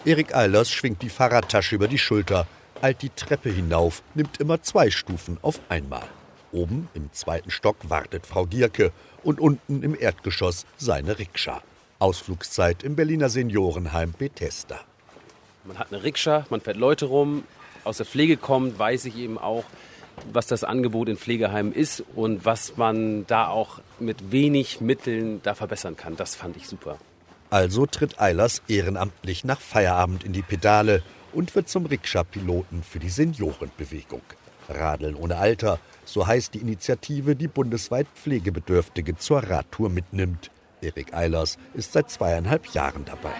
Erik Eilers schwingt die Fahrradtasche über die Schulter, eilt die Treppe hinauf, nimmt immer 2 Stufen auf einmal. Oben im 2. Stock wartet Frau Gierke und unten im Erdgeschoss seine Rikscha. Ausflugszeit im Berliner Seniorenheim Bethesda. Man hat eine Rikscha, man fährt Leute rum. Aus der Pflege kommt, weiß ich eben auch, was das Angebot in Pflegeheimen ist und was man da auch mit wenig Mitteln da verbessern kann. Das fand ich super. Also tritt Eilers ehrenamtlich nach Feierabend in die Pedale und wird zum Rikscha-Piloten für die Seniorenbewegung. Radeln ohne Alter, so heißt die Initiative, die bundesweit Pflegebedürftige zur Radtour mitnimmt. Erik Eilers ist seit 2,5 Jahren dabei.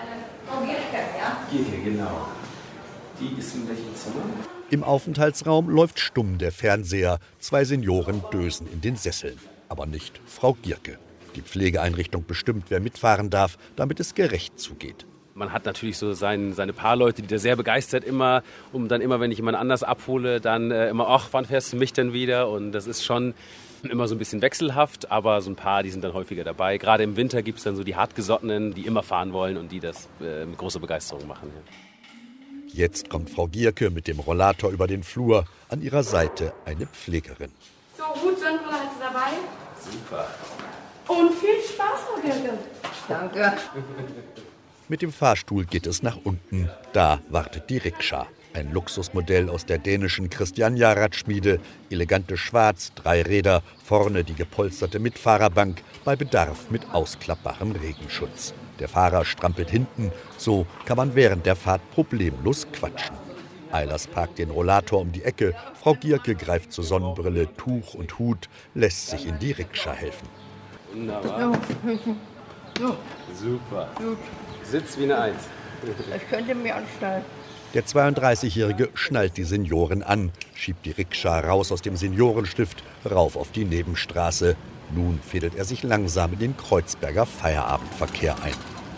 Hier, genau. Die ist in welchem Zimmer? Im Aufenthaltsraum läuft stumm der Fernseher. 2 Senioren dösen in den Sesseln. Aber nicht Frau Gierke. Die Pflegeeinrichtung bestimmt, wer mitfahren darf, damit es gerecht zugeht. Man hat natürlich so seine paar Leute, die da sehr begeistert immer, dann immer, wenn ich jemand anders abhole, dann immer, ach, wann fährst du mich denn wieder? Und das ist schon immer so ein bisschen wechselhaft, aber so ein paar, die sind dann häufiger dabei. Gerade im Winter gibt es dann so die Hartgesottenen, die immer fahren wollen und die das mit großer Begeisterung machen. Ja. Jetzt kommt Frau Gierke mit dem Rollator über den Flur. An ihrer Seite eine Pflegerin. So, Hut, Sonnenbrille hat sie dabei. Super. Und viel Spaß, Frau Gierke. Danke. Mit dem Fahrstuhl geht es nach unten. Da wartet die Rikscha. Ein Luxusmodell aus der dänischen Christiania-Radschmiede. Elegantes Schwarz, 3 Räder, vorne die gepolsterte Mitfahrerbank, bei Bedarf mit ausklappbarem Regenschutz. Der Fahrer strampelt hinten, so kann man während der Fahrt problemlos quatschen. Eilers parkt den Rollator um die Ecke, Frau Gierke greift zur Sonnenbrille, Tuch und Hut, lässt sich in die Rikscha helfen. Wunderbar. So, Super. gut. Sitz wie eine Eins. Ich könnte mir anschnallen. Der 32-Jährige schnallt die Senioren an, schiebt die Rikscha raus aus dem Seniorenstift, rauf auf die Nebenstraße. Nun fädelt er sich langsam in den Kreuzberger Feierabendverkehr ein.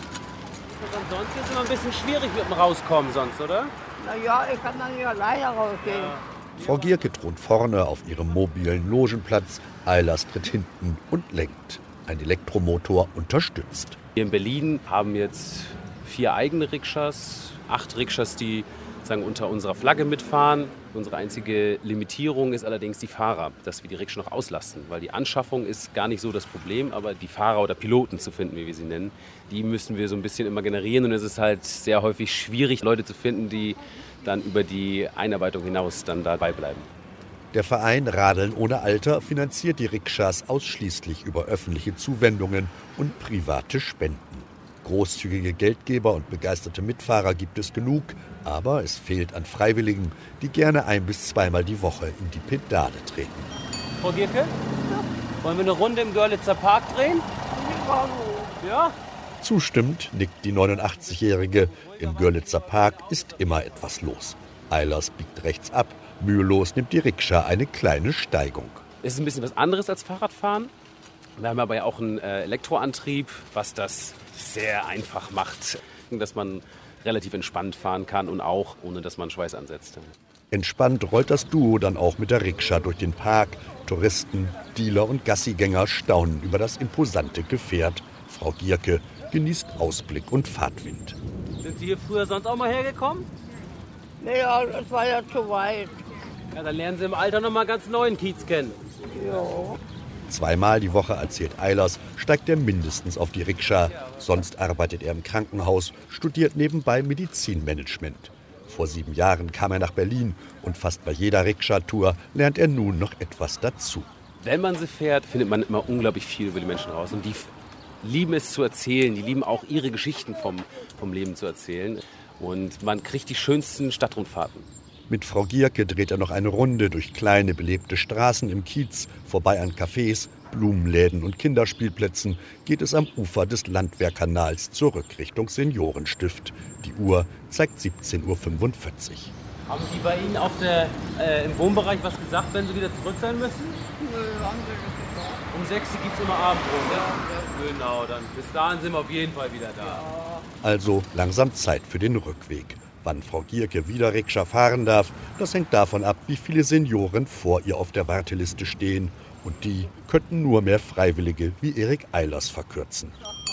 Sonst ist es immer ein bisschen schwierig mit dem Rauskommen sonst, oder? Naja, ich kann dann nicht alleine rausgehen. Frau Gierke thront vorne auf ihrem mobilen Logenplatz. Eilers tritt hinten und lenkt. Ein Elektromotor unterstützt. Wir in Berlin haben jetzt 4 eigene Rikschas, 8 Rikschas, die sagen, unter unserer Flagge mitfahren. Unsere einzige Limitierung ist allerdings die Fahrer, dass wir die Rikscha noch auslasten. Weil die Anschaffung ist gar nicht so das Problem, aber die Fahrer oder Piloten zu finden, wie wir sie nennen, die müssen wir so ein bisschen immer generieren. Und es ist halt sehr häufig schwierig, Leute zu finden, die dann über die Einarbeitung hinaus dann dabei bleiben. Der Verein Radeln ohne Alter finanziert die Rikschas ausschließlich über öffentliche Zuwendungen und private Spenden. Großzügige Geldgeber und begeisterte Mitfahrer gibt es genug, aber es fehlt an Freiwilligen, die gerne 1- bis 2-mal die Woche in die Pedale treten. Frau Gierke, wollen wir eine Runde im Görlitzer Park drehen? Ja? Zustimmt nickt die 89-Jährige. Im Görlitzer Park ist immer etwas los. Eilers biegt rechts ab. Mühelos nimmt die Rikscha eine kleine Steigung. Es ist ein bisschen was anderes als Fahrradfahren. Wir haben aber ja auch einen Elektroantrieb, was das sehr einfach macht, dass man relativ entspannt fahren kann und auch ohne, dass man Schweiß ansetzt. Entspannt rollt das Duo dann auch mit der Rikscha durch den Park. Touristen, Dealer und Gassigänger staunen über das imposante Gefährt. Frau Gierke genießt Ausblick und Fahrtwind. Sind Sie hier früher sonst auch mal hergekommen? Naja, das war ja zu weit. Ja, dann lernen Sie im Alter noch mal ganz neuen Kiez kennen. Ja. 2-mal die Woche, erzählt Eilers, steigt er mindestens auf die Rikscha. Sonst arbeitet er im Krankenhaus, studiert nebenbei Medizinmanagement. Vor 7 Jahren kam er nach Berlin und fast bei jeder Rikscha-Tour lernt er nun noch etwas dazu. Wenn man sie fährt, findet man immer unglaublich viel über die Menschen raus. Und die lieben es zu erzählen, die lieben auch ihre Geschichten vom Leben zu erzählen. Und man kriegt die schönsten Stadtrundfahrten. Mit Frau Gierke dreht er noch eine Runde durch kleine, belebte Straßen im Kiez. Vorbei an Cafés, Blumenläden und Kinderspielplätzen geht es am Ufer des Landwehrkanals zurück Richtung Seniorenstift. Die Uhr zeigt 17:45 Uhr. Haben die bei Ihnen im Wohnbereich was gesagt, wenn Sie wieder zurück sein müssen? Nö, haben wir nicht gesagt. Um 6 Uhr gibt es immer Abendbrot, ne? Ja. Genau, dann bis dahin sind wir auf jeden Fall wieder da. Ja. Also langsam Zeit für den Rückweg. Wann Frau Gierke wieder Rikscha fahren darf, das hängt davon ab, wie viele Senioren vor ihr auf der Warteliste stehen. Und die könnten nur mehr Freiwillige wie Erik Eilers verkürzen.